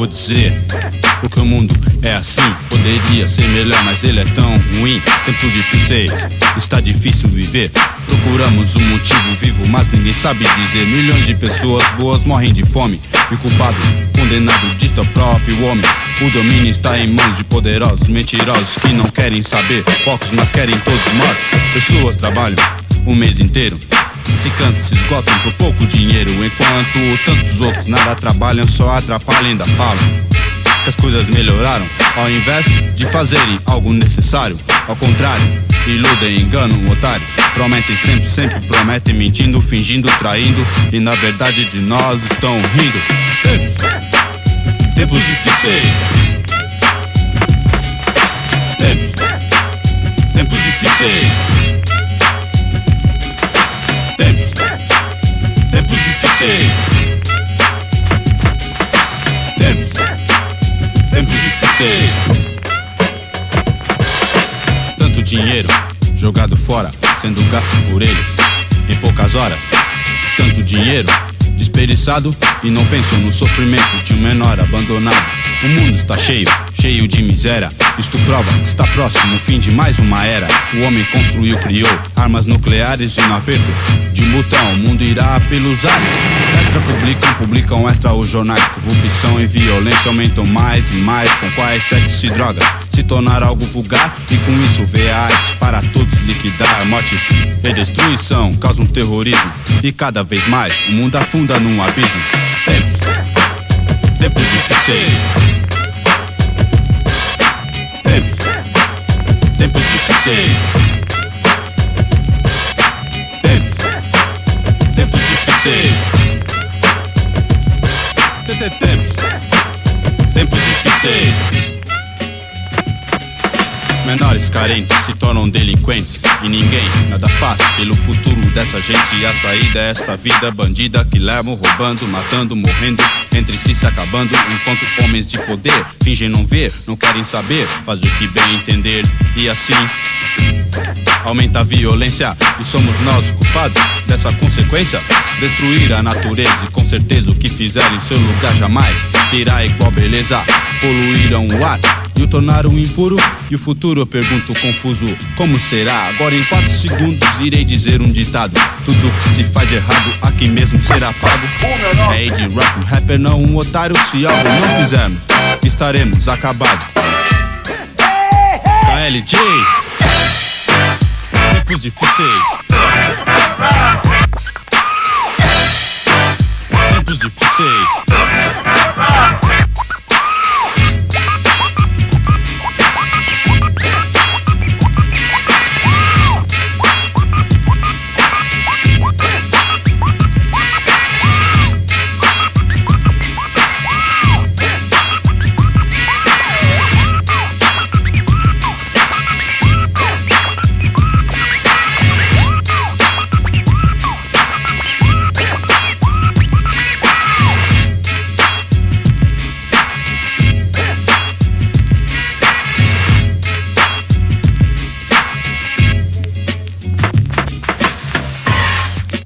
vou dizer, porque o mundo é assim. Poderia ser melhor, mas ele é tão ruim. Tempos difíceis, está difícil viver. Procuramos um motivo vivo, mas ninguém sabe dizer. Milhões de pessoas boas morrem de fome. E o culpado, condenado, diz o próprio homem. O domínio está em mãos de poderosos, mentirosos que não querem saber. Poucos, mas querem todos mortos. Pessoas trabalham o mês inteiro, se cansam, se esgotam por pouco dinheiro, enquanto tantos outros nada trabalham, só atrapalham, ainda falam que as coisas melhoraram, ao invés de fazerem algo necessário. Ao contrário, iludem, enganam otários. Prometem sempre, sempre prometem, mentindo, fingindo, traindo, e na verdade de nós estão rindo. Tempos difíceis. Tempos difíceis. Tempos difíceis. Tempos difíceis. Tanto dinheiro jogado fora, sendo gasto por eles em poucas horas. Tanto dinheiro desperdiçado e não pensam no sofrimento de um menor abandonado. O mundo está cheio, cheio de miséria. Isto prova que está próximo o fim de mais uma era. O homem construiu, criou armas nucleares e no aperto de um botão o mundo irá pelos ares. Extra publicam extra os jornais. Corrupção e violência aumentam mais e mais. Com quais sexo e drogas se tornar algo vulgar, e com isso vê a arte para todos liquidar. Mortes e destruição causam terrorismo, e cada vez mais o mundo afunda num abismo. Tempos difíceis. Tempos difíceis. Tempos difíceis. Tempos difíceis. Menores carentes se tornam delinquentes, e ninguém nada faz pelo futuro dessa gente. E a saída é esta vida bandida que levam roubando, matando, morrendo, entre si se acabando. Enquanto homens de poder fingem não ver, não querem saber, faz o que bem entender. E assim aumenta a violência, e somos nós culpados dessa consequência. Destruir a natureza, e com certeza o que fizeram em seu lugar jamais terá igual beleza. Poluíram o ar e o tornaram impuro, e o futuro eu pergunto confuso, como será? Agora em 4 segundos irei dizer um ditado: tudo que se faz de errado aqui mesmo será pago. É de rap, um rapper não um otário. Se algo não fizermos, estaremos acabados. KLJ. Tempos difíceis. Tempos difíceis.